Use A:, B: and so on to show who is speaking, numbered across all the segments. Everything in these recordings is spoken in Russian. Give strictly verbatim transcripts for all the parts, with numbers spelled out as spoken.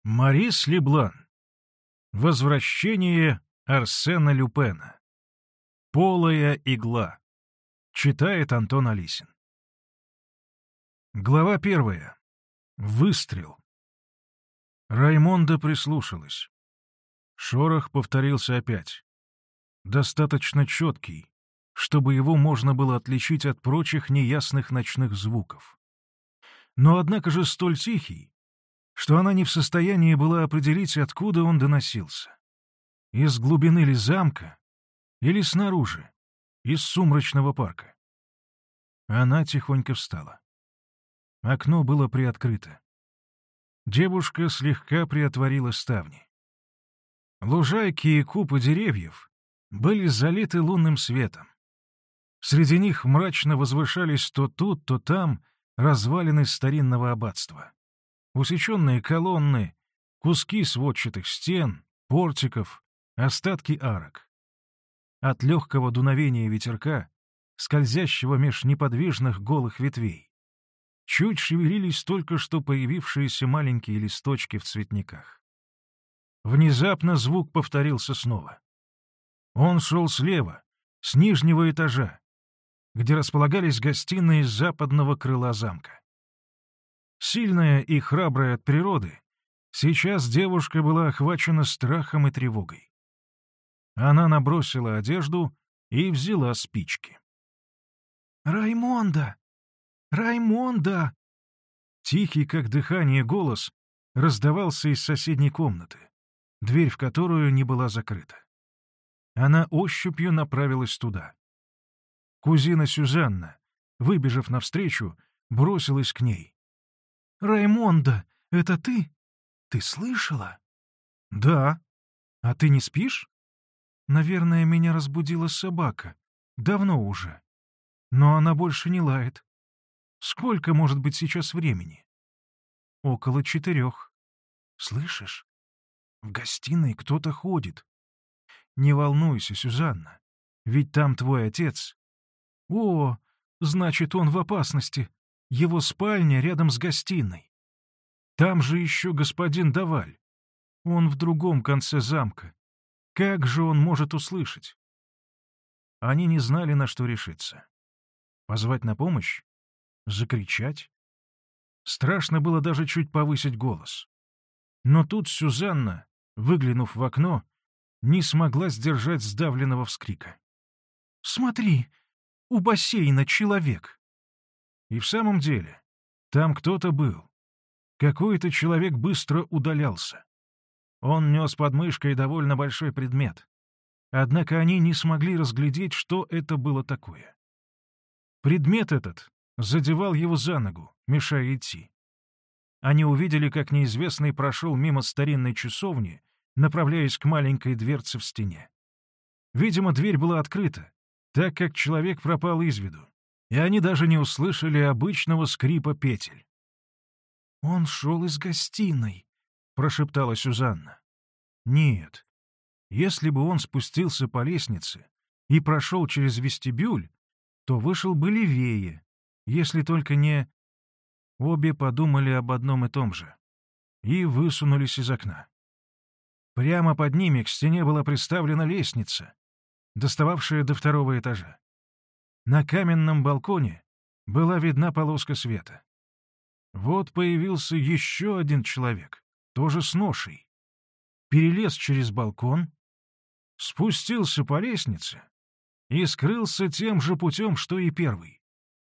A: Марис Леблан. Возвращение Арсена Люпена. Полая игла. Читает Антон Алисин. Глава первая. Выстрел. Раймонда прислушалась. Шорох повторился опять. Достаточно четкий, чтобы его можно было отличить от прочих неясных ночных звуков. Но однако же столь тихий, что она не в состоянии была определить, откуда он доносился. Из глубины ли замка или снаружи, из сумрачного парка. Она тихонько встала. Окно было приоткрыто. Девушка слегка приотворила ставни. Лужайки и купы деревьев были залиты лунным светом. Среди них мрачно возвышались то тут, то там развалины старинного аббатства. Усеченные колонны, куски сводчатых стен, портиков, остатки арок. От легкого дуновения ветерка, скользящего меж неподвижных голых ветвей, чуть шевелились только что появившиеся маленькие листочки в цветниках. Внезапно звук повторился снова. Он шел слева, с нижнего этажа, где располагались гостиные западного крыла замка. Сильная и храбрая от природы, сейчас девушка была охвачена страхом и тревогой. Она набросила одежду и взяла спички. «Раймонда! Раймонда!» Тихий, как дыхание, голос раздавался из соседней комнаты, дверь в которую не была закрыта. Она ощупью направилась туда. Кузина Сюзанна, выбежав навстречу, бросилась к ней. «Раймонда, это ты? Ты слышала?» «Да. А ты не спишь?» «Наверное, меня разбудила собака. Давно уже. Но она больше не лает. Сколько может быть сейчас времени?» «Около четырех. Слышишь? В гостиной кто-то ходит. Не волнуйся, Сюзанна, ведь там твой отец. О, значит, он в опасности. Его спальня рядом с гостиной. Там же еще господин Даваль. Он в другом конце замка. Как же он может услышать?» Они не знали, на что решиться. Позвать на помощь? Закричать? Страшно было даже чуть повысить голос. Но тут Сюзанна, выглянув в окно, не смогла сдержать сдавленного вскрика. «Смотри, у бассейна человек!» И в самом деле, там кто-то был. Какой-то человек быстро удалялся. Он нес под мышкой довольно большой предмет. Однако они не смогли разглядеть, что это было такое. Предмет этот задевал его за ногу, мешая идти. Они увидели, как неизвестный прошел мимо старинной часовни, направляясь к маленькой дверце в стене. Видимо, дверь была открыта, так как человек пропал из виду, и они даже не услышали обычного скрипа петель. «Он шел из гостиной», — прошептала Сюзанна. «Нет. Если бы он спустился по лестнице и прошел через вестибюль, то вышел бы левее, если только не...» Обе подумали об одном и том же и высунулись из окна. Прямо под ними к стене была приставлена лестница, достававшая до второго этажа. На каменном балконе была видна полоска света. Вот появился еще один человек, тоже с ношей. Перелез через балкон, спустился по лестнице и скрылся тем же путем, что и первый.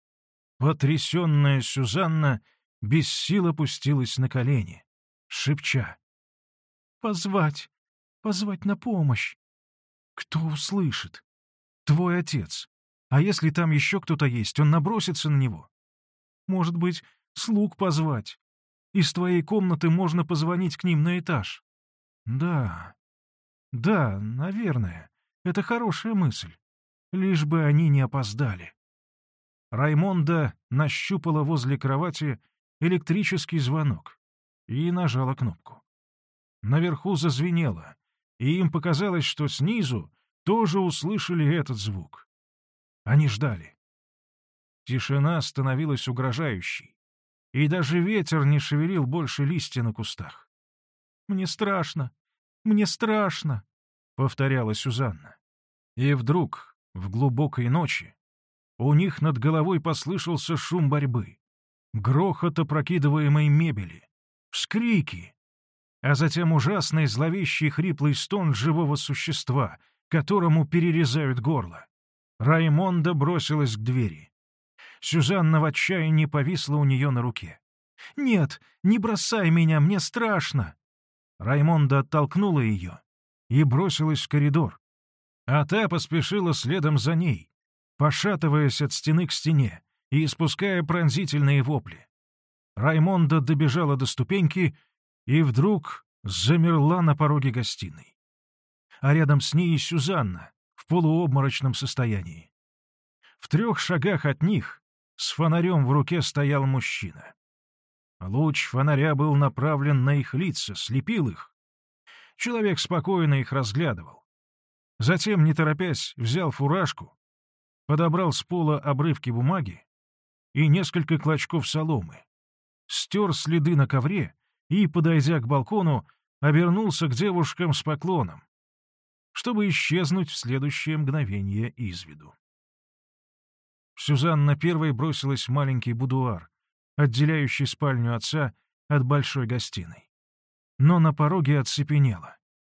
A: Потрясенная Сюзанна без сил опустилась на колени, шепча: «Позвать, позвать на помощь. Кто услышит? Твой отец. А если там еще кто-то есть, он набросится на него. Может быть, слуг позвать. Из твоей комнаты можно позвонить к ним на этаж». «Да, да, наверное, это хорошая мысль. Лишь бы они не опоздали». Раймонда нащупала возле кровати электрический звонок и нажала кнопку. Наверху зазвенело, и им показалось, что снизу тоже услышали этот звук. Они ждали. Тишина становилась угрожающей, и даже ветер не шевелил больше листья на кустах. Мне страшно! Мне страшно!» — повторяла Сюзанна. И вдруг, в глубокой ночи, у них над головой послышался шум борьбы, грохот опрокидываемой мебели, вскрики, а затем ужасный зловещий хриплый стон живого существа, которому перерезают горло. Раймонда бросилась к двери. Сюзанна в отчаянии повисла у нее на руке. «Нет, не бросай меня, мне страшно!» Раймонда оттолкнула ее и бросилась в коридор, а та поспешила следом за ней, пошатываясь от стены к стене и испуская пронзительные вопли. Раймонда добежала до ступеньки и вдруг замерла на пороге гостиной. А рядом с ней и Сюзанна в полуобморочном состоянии. В трех шагах от них с фонарем в руке стоял мужчина. Луч фонаря был направлен на их лица, слепил их. Человек спокойно их разглядывал. Затем, не торопясь, взял фуражку, подобрал с пола обрывки бумаги и несколько клочков соломы, стер следы на ковре и, подойдя к балкону, обернулся к девушкам с поклоном, чтобы исчезнуть в следующее мгновение из виду. Сюзанна первой бросилась в маленький будуар, отделяющий спальню отца от большой гостиной. Но на пороге оцепенела.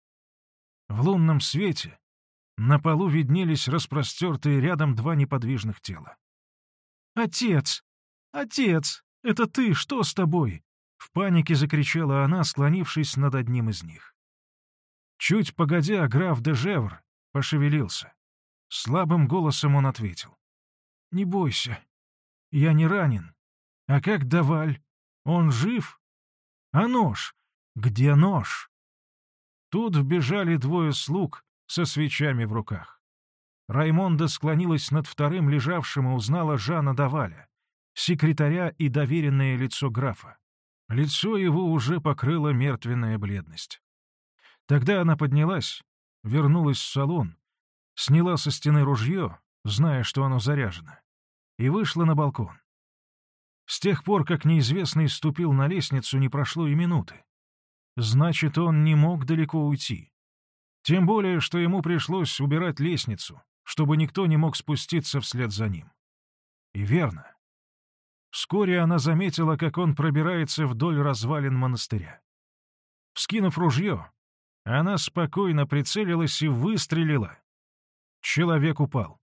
A: В лунном свете на полу виднелись распростертые рядом два неподвижных тела. «Отец! Отец! Это ты! Что с тобой?» — в панике закричала она, склонившись над одним из них. Чуть погодя, граф де Жевр пошевелился. Слабым голосом он ответил. «Не бойся, я не ранен. А как Даваль? Он жив? А нож? Где нож?» Тут вбежали двое слуг со свечами в руках. Раймонда склонилась над вторым лежавшим и узнала Жана Даваля, секретаря и доверенное лицо графа. Лицо его уже покрыла мертвенная бледность. Тогда она поднялась, вернулась в салон, сняла со стены ружье, зная, что оно заряжено, и вышла на балкон. С тех пор, как неизвестный ступил на лестницу, не прошло и минуты. Значит, он не мог далеко уйти. Тем более, что ему пришлось убирать лестницу, чтобы никто не мог спуститься вслед за ним. И верно. Вскоре она заметила, как он пробирается вдоль развалин монастыря. Вскинув ружье, она спокойно прицелилась и выстрелила. Человек упал.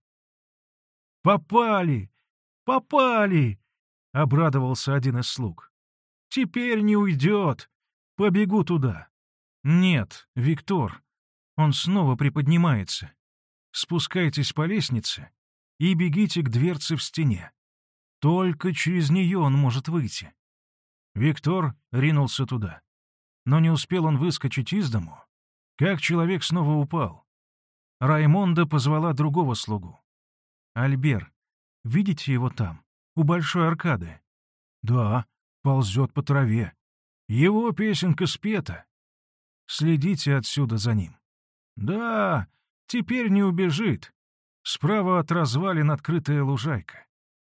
A: «Попали! Попали!» — обрадовался один из слуг. «Теперь не уйдет! Побегу туда!» «Нет, Виктор, он снова приподнимается. Спускайтесь по лестнице и бегите к дверце в стене. Только через нее он может выйти». Виктор ринулся туда. Но не успел он выскочить из дому, как человек снова упал. Раймонда позвала другого слугу. «Альбер, видите его там, у большой аркады?» «Да, ползет по траве. Его песенка спета. Следите отсюда за ним». «Да, теперь не убежит. Справа от развалин открытая лужайка.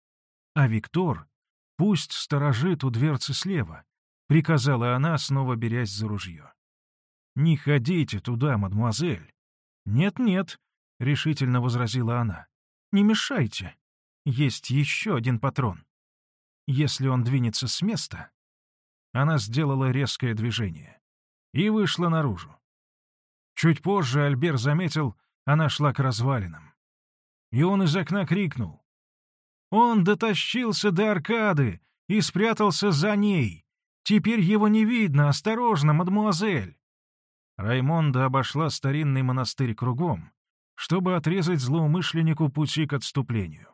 A: А Виктор пусть сторожит у дверцы слева», — приказала она, снова берясь за ружье. «Не ходите туда, мадемуазель». «Нет-нет», — решительно возразила она. «Не мешайте. Есть еще один патрон. Если он двинется с места...» Она сделала резкое движение и вышла наружу. Чуть позже Альбер заметил, она шла к развалинам. И он из окна крикнул. «Он дотащился до аркады и спрятался за ней. Теперь его не видно. Осторожно, мадемуазель!» Раймонда обошла старинный монастырь кругом, чтобы отрезать злоумышленнику пути к отступлению.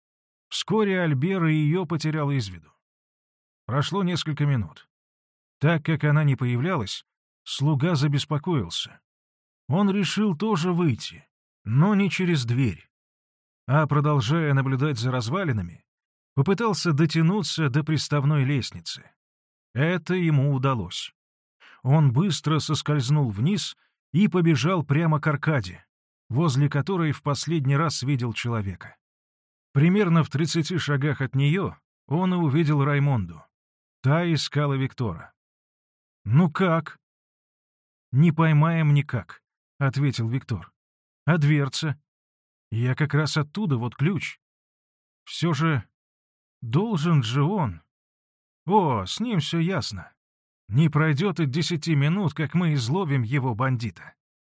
A: Вскоре Альбер и ее потерял из виду. Прошло несколько минут. Так как она не появлялась, слуга забеспокоился. Он решил тоже выйти, но не через дверь, а, продолжая наблюдать за развалинами, попытался дотянуться до приставной лестницы. Это ему удалось. Он быстро соскользнул вниз и побежал прямо к аркаде, возле которой в последний раз видел человека. Примерно в тридцати шагах от нее он и увидел Раймонду. Та искала Виктора. «Ну как?» «Не поймаем никак», — ответил Виктор. «А дверца? Я как раз оттуда, вот ключ. Все же должен же он. О, с ним все ясно. Не пройдет и десяти минут, как мы изловим его бандита».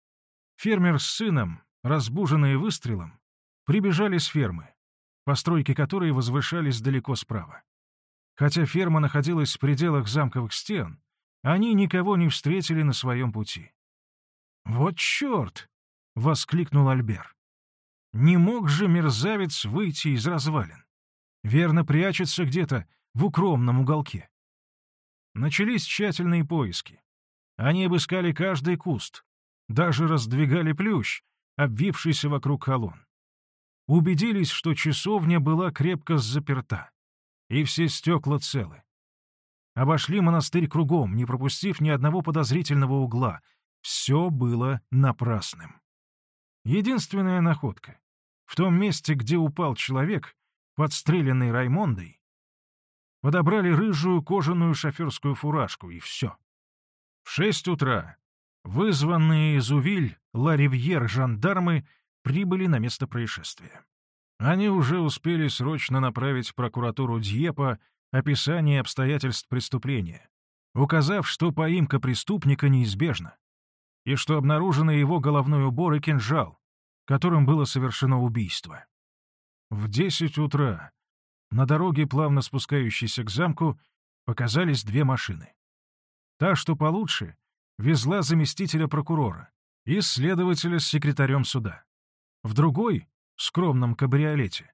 A: Фермер с сыном, разбуженные выстрелом, прибежали с фермы, постройки которой возвышались далеко справа. Хотя ферма находилась в пределах замковых стен, они никого не встретили на своем пути. «Вот черт!» — воскликнул Альбер. «Не мог же мерзавец выйти из развалин. Верно, прячется где-то в укромном уголке». Начались тщательные поиски. Они обыскали каждый куст, даже раздвигали плющ, обвившийся вокруг колонн. Убедились, что часовня была крепко заперта, и все стекла целы. Обошли монастырь кругом, не пропустив ни одного подозрительного угла. Все было напрасным. Единственная находка — в том месте, где упал человек, подстреленный Раймондой, подобрали рыжую кожаную шоферскую фуражку, и все. В шесть утра вызванные из Увиль Ла-Ривьер жандармы прибыли на место происшествия. Они уже успели срочно направить в прокуратуру Дьепа описание обстоятельств преступления, указав, что поимка преступника неизбежна, и что обнаружены его головной убор и кинжал, которым было совершено убийство. В десять утра на дороге, плавно спускающейся к замку, показались две машины. Та, что получше, везла заместителя прокурора и следователя с секретарем суда. В другой, скромном кабриолете,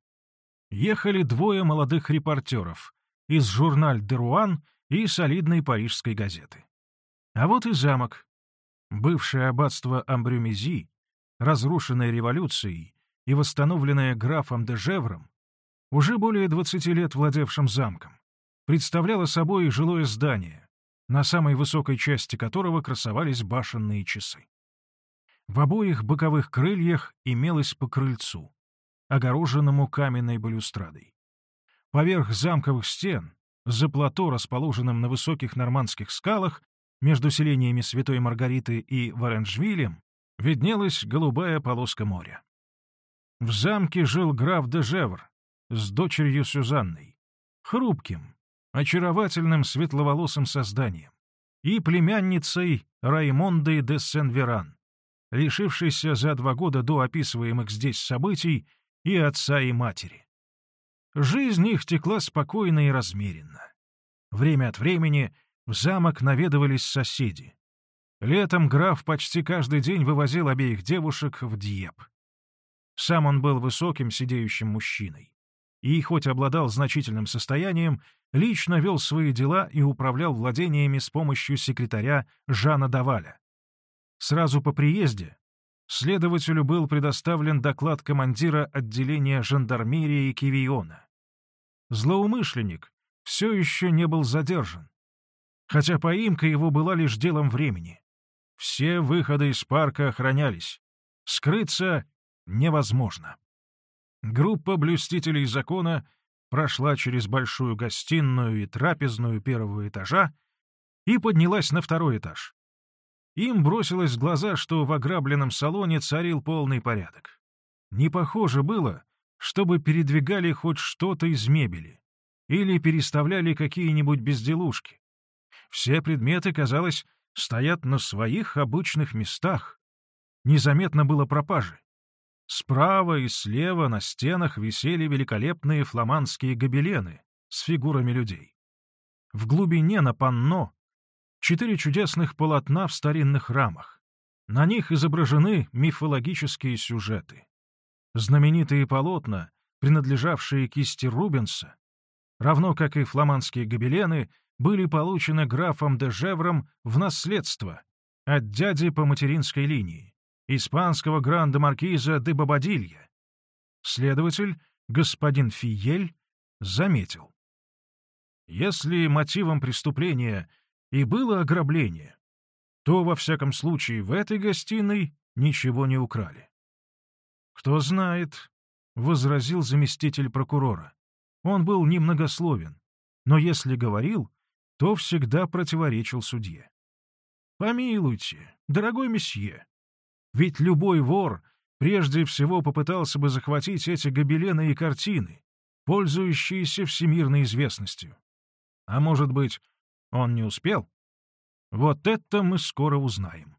A: ехали двое молодых репортеров из «Журналь де Руан» и солидной парижской газеты. А вот и замок. Бывшее аббатство Амбрюмези, разрушенное революцией и восстановленное графом де Жевром, уже более двадцати лет владевшим замком, представляло собой жилое здание, на самой высокой части которого красовались башенные часы. В обоих боковых крыльях имелось по крыльцу, огороженному каменной балюстрадой. Поверх замковых стен, за плато, расположенным на высоких нормандских скалах, между селениями Святой Маргариты и Варенжвилем, виднелась голубая полоска моря. В замке жил граф де Жевр с дочерью Сюзанной, хрупким, очаровательным светловолосым созданием, и племянницей Раймондой де Сен-Веран, лишившейся за два года до описываемых здесь событий и отца, и матери. Жизнь их текла спокойно и размеренно. Время от времени в замок наведывались соседи. Летом граф почти каждый день вывозил обеих девушек в Дьеп. Сам он был высоким сидеющим мужчиной. И, хоть обладал значительным состоянием, лично вел свои дела и управлял владениями с помощью секретаря Жана Даваля. Сразу по приезде следователю был предоставлен доклад командира отделения жандармерии Кивиона. Злоумышленник все еще не был задержан, хотя поимка его была лишь делом времени. Все выходы из парка охранялись. Скрыться невозможно. Группа блюстителей закона прошла через большую гостиную и трапезную первого этажа и поднялась на второй этаж. Им бросилось в глаза, что в ограбленном салоне царил полный порядок. Не похоже было, чтобы передвигали хоть что-то из мебели или переставляли какие-нибудь безделушки. Все предметы, казалось, стоят на своих обычных местах. Незаметно было пропажи. Справа и слева на стенах висели великолепные фламандские гобелены с фигурами людей. В глубине на панно четыре чудесных полотна в старинных рамах. На них изображены мифологические сюжеты. Знаменитые полотна, принадлежавшие кисти Рубенса, равно как и фламандские гобелены, были получены графом де Жевром в наследство от дяди по материнской линии, испанского гранда-маркиза де Бобадилья. Следователь, господин Фиель, заметил: если мотивом преступления и было ограбление, то, во всяком случае, в этой гостиной ничего не украли. «Кто знает», — возразил заместитель прокурора. Он был немногословен, но если говорил, то всегда противоречил судье. Помилуйте, дорогой месье, ведь любой вор прежде всего попытался бы захватить эти гобелены и картины, пользующиеся всемирной известностью. А может быть, он не успел? Вот это мы скоро узнаем.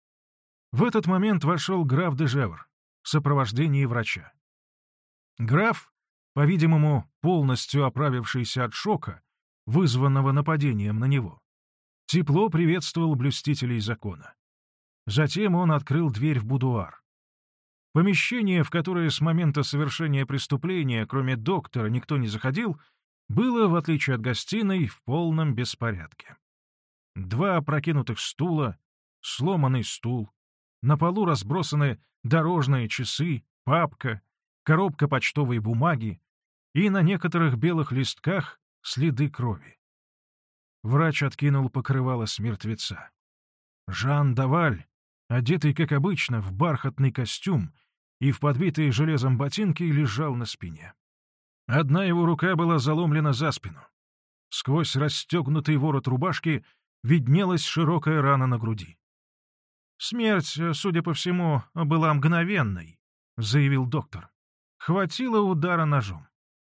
A: В этот момент вошел граф де Жевр в сопровождении врача. Граф, по-видимому, полностью оправившийся от шока, вызванного нападением на него, тепло приветствовал блюстителей закона. Затем он открыл дверь в будуар. Помещение, в которое с момента совершения преступления, кроме доктора, никто не заходил, было, в отличие от гостиной, в полном беспорядке. Два опрокинутых стула, сломанный стул, на полу разбросаны дорожные часы, папка, коробка почтовой бумаги и на некоторых белых листках следы крови. Врач откинул покрывало с мертвеца. Жан Даваль, одетый, как обычно, в бархатный костюм и в подбитые железом ботинки, лежал на спине. Одна его рука была заломлена за спину. Сквозь расстегнутый ворот рубашки виднелась широкая рана на груди. «Смерть, судя по всему, была мгновенной», — заявил доктор. «Хватило удара ножом».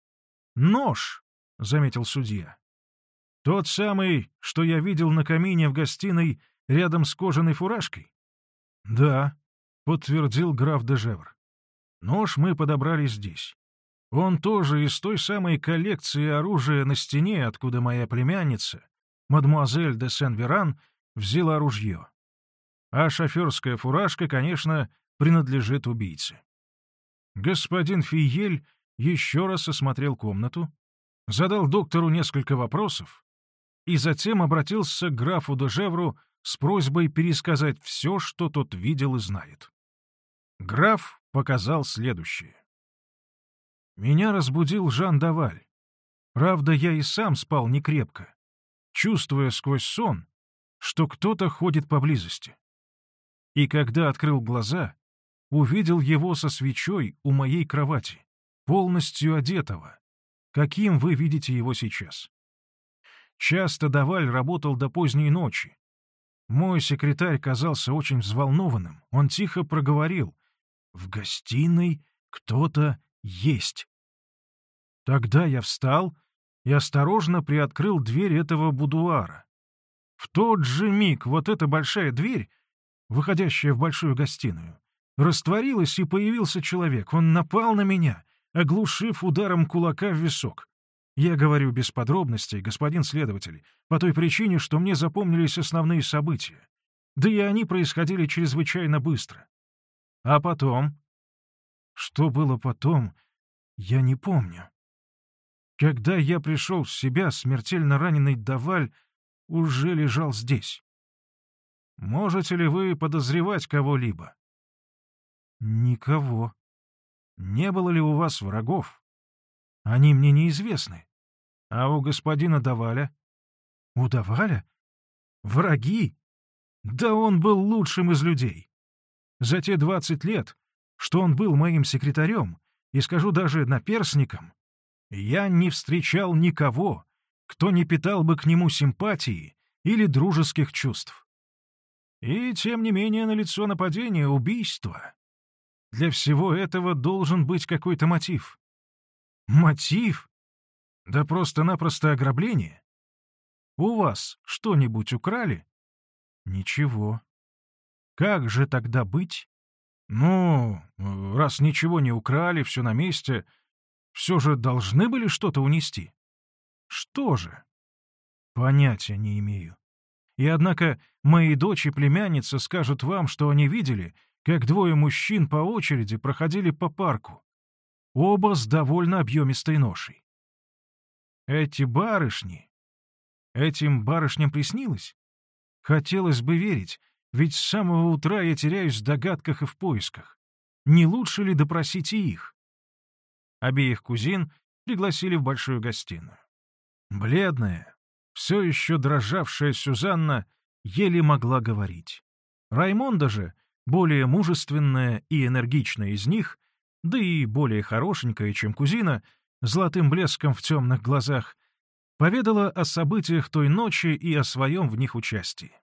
A: «Нож», — заметил судья. «Тот самый, что я видел на камине в гостиной рядом с кожаной фуражкой?» «Да», — подтвердил граф де Жевр. «Нож мы подобрали здесь. Он тоже из той самой коллекции оружия на стене, откуда моя племянница, мадемуазель де Сен-Веран, взяла ружье. А шоферская фуражка, конечно, принадлежит убийце». Господин Фиель еще раз осмотрел комнату, задал доктору несколько вопросов и затем обратился к графу де Жевру с просьбой пересказать все, что тот видел и знает. Граф показал следующее. «Меня разбудил Жан Даваль. Правда, я и сам спал некрепко, чувствуя сквозь сон, что кто-то ходит поблизости. И когда открыл глаза, увидел его со свечой у моей кровати, полностью одетого, каким вы видите его сейчас. Часто Даваль работал до поздней ночи. Мой секретарь казался очень взволнованным. Он тихо проговорил: «В гостиной кто-то есть». Тогда я встал и осторожно приоткрыл дверь этого будуара. В тот же миг вот эта большая дверь, выходящая в большую гостиную, растворилась, и появился человек. Он напал на меня, оглушив ударом кулака в висок. Я говорю без подробностей, господин следователь, по той причине, что мне запомнились основные события. Да и они происходили чрезвычайно быстро. А потом... Что было потом, я не помню. Когда я пришел в себя, смертельно раненый Даваль уже лежал здесь. Можете ли вы подозревать кого-либо? Никого. Не было ли у вас врагов? Они мне неизвестны. А у господина Даваля? У Даваля? Враги? Да он был лучшим из людей. За те двадцать лет, что он был моим секретарем, и скажу даже наперсником, я не встречал никого, кто не питал бы к нему симпатии или дружеских чувств. И, тем не менее, налицо нападение, убийство. Для всего этого должен быть какой-то мотив. Мотив? Да просто-напросто ограбление. У вас что-нибудь украли? Ничего. Как же тогда быть? Ну, раз ничего не украли, все на месте, все же должны были что-то унести. Что же? Понятия не имею. И однако мои дочь и племянница скажут вам, что они видели, как двое мужчин по очереди проходили по парку, оба с довольно объемистой ношей. Эти барышни... Этим барышням приснилось? Хотелось бы верить, ведь с самого утра я теряюсь в догадках и в поисках. Не лучше ли допросить и их? Обеих кузин пригласили в большую гостиную. Бледная, все еще дрожавшая Сюзанна еле могла говорить. Раймонда же, более мужественная и энергичная из них, да и более хорошенькая, чем кузина, золотым блеском в темных глазах, поведала о событиях той ночи и о своем в них участии.